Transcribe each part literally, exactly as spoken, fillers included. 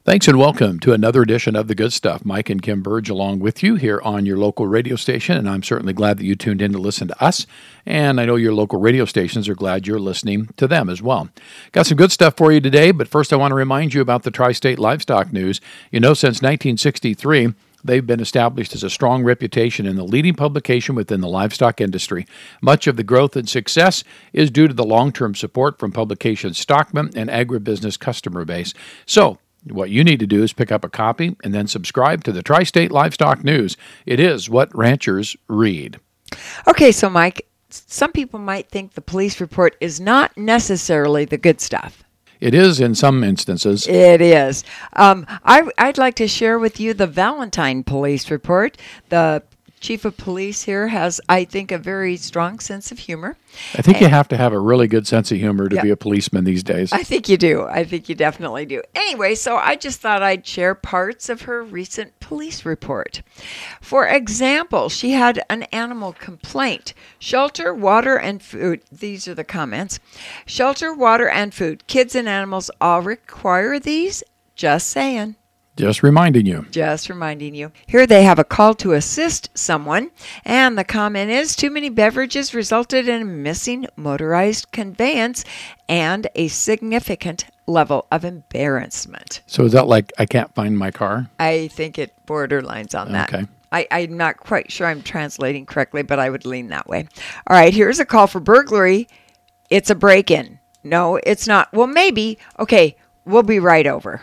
Thanks and welcome to another edition of The Good Stuff. Mike and Kim Burge along with you here on your local radio station, and I'm certainly glad that you tuned in to listen to us, and I know your local radio stations are glad you're listening to them as well. Got some good stuff for you today, but first I want to remind you about the Tri-State Livestock News. You know, since nineteen sixty-three, they've been established as a strong reputation in the leading publication within the livestock industry. Much of the growth and success is due to the long-term support from publication's stockman and agribusiness customer base. So, what you need to do is pick up a copy and then subscribe to the Tri-State Livestock News. It is what ranchers read. Okay, so Mike, some people might think the police report is not necessarily the good stuff. It is in some instances. It is. Um, I, I'd like to share with you the Valentine Police Report. The chief of police here has, I think, a very strong sense of humor. I think and, you have to have a really good sense of humor to yeah, be a policeman these days. I think you do. I think you definitely do. Anyway, so I just thought I'd share parts of her recent police report. For example, she had an animal complaint. Shelter, water, and food. These are the comments. Shelter, water, and food. Kids and animals all require these. Just saying. Just reminding you. Just reminding you. Here they have a call to assist someone, and the comment is, too many beverages resulted in a missing motorized conveyance and a significant level of embarrassment. So is that like, I can't find my car? I think it borderlines on that. Okay. I, I'm not quite sure I'm translating correctly, but I would lean that way. All right, here's a call for burglary. It's a break-in. No, it's not. Well, maybe. Okay, we'll be right over.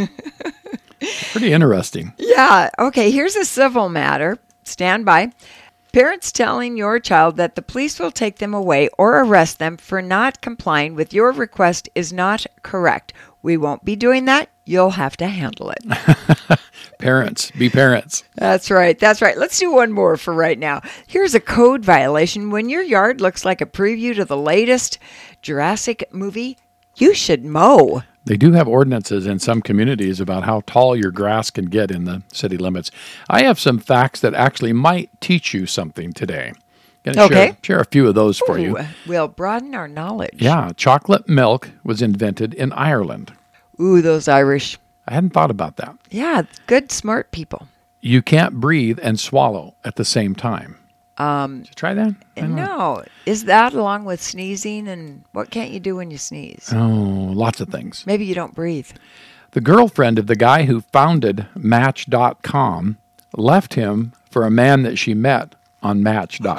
Pretty interesting. Yeah. Okay, here's a civil matter. Stand by. Parents telling your child that the police will take them away or arrest them for not complying with your request is not correct. We won't be doing that. You'll have to handle it. Parents, be parents. That's right. That's right. Let's do one more for right now. Here's a code violation. When your yard looks like a preview to the latest Jurassic movie, you should mow. They do have ordinances in some communities about how tall your grass can get in the city limits. I have some facts that actually might teach you something today. Going to okay. share, share a few of those for Ooh, you. We'll broaden our knowledge. Yeah, chocolate milk was invented in Ireland. Ooh, those Irish. I hadn't thought about that. Yeah, good, smart people. You can't breathe and swallow at the same time. Um, Did you try that? No. Is that along with sneezing? And what can't you do when you sneeze? Oh, lots of things. Maybe you don't breathe. The girlfriend of the guy who founded Match dot com left him for a man that she met on Match dot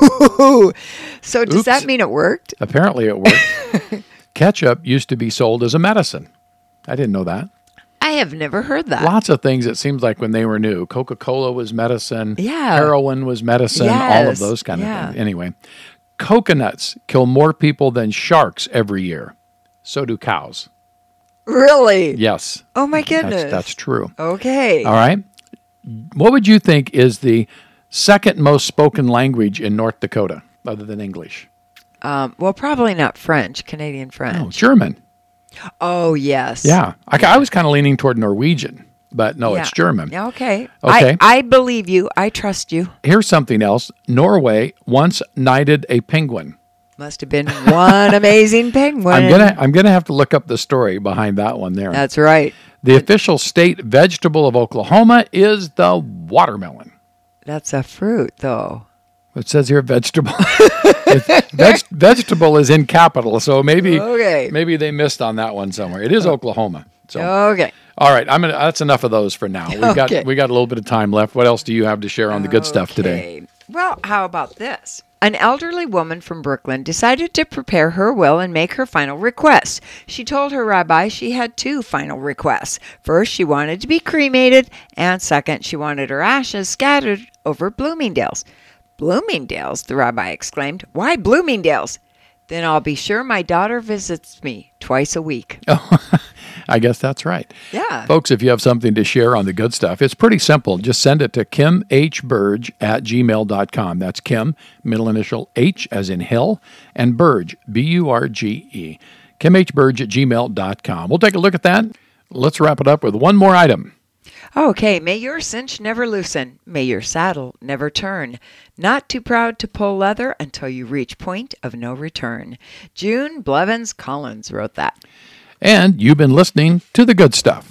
com. So does Oops. that mean it worked? Apparently it worked. Ketchup used to be sold as a medicine. I didn't know that. I have never heard that. Lots of things, it seems like, when they were new. Coca-Cola was medicine. Yeah. Heroin was medicine. Yes. All of those kind yeah. of things. Anyway, coconuts kill more people than sharks every year. So do cows. Really? Yes. Oh, my goodness. That's, that's true. Okay. All right. What would you think is the second most spoken language in North Dakota, other than English? Um, well, probably not French, Canadian French. No, German. Oh, yes. Yeah. I, I was kind of leaning toward Norwegian, but no, yeah. it's German. Okay. Okay. I, I believe you. I trust you. Here's something else. Norway once knighted a penguin. Must have been one amazing penguin. I'm gonna I'm gonna have to look up the story behind that one there. That's right. The official state vegetable of Oklahoma is the watermelon. That's a fruit, though. It says here vegetable. Veg- vegetable is in capital, so maybe okay. maybe they missed on that one somewhere. It is Oklahoma. So okay. All right, I'm gonna. That's enough of those for now. We've okay. got we got a little bit of time left. What else do you have to share on the good stuff today? Well, how about this? An elderly woman from Brooklyn decided to prepare her will and make her final request. She told her rabbi she had two final requests. First, she wanted to be cremated, and second, she wanted her ashes scattered over Bloomingdale's. Bloomingdale's, the rabbi exclaimed. Why Bloomingdale's? Then I'll be sure my daughter visits me twice a week. Oh, I guess that's right. Yeah. Folks, if you have something to share on the good stuff, it's pretty simple. Just send it to kim h burge at gmail dot com. That's Kim, middle initial H as in hill, and Burge, B U R G E. kim h burge at gmail dot com. We'll take a look at that. Let's wrap it up with one more item. Okay, may your cinch never loosen. May your saddle never turn. Not too proud to pull leather until you reach point of no return. June Blevins Collins wrote that. And you've been listening to The Good Stuff.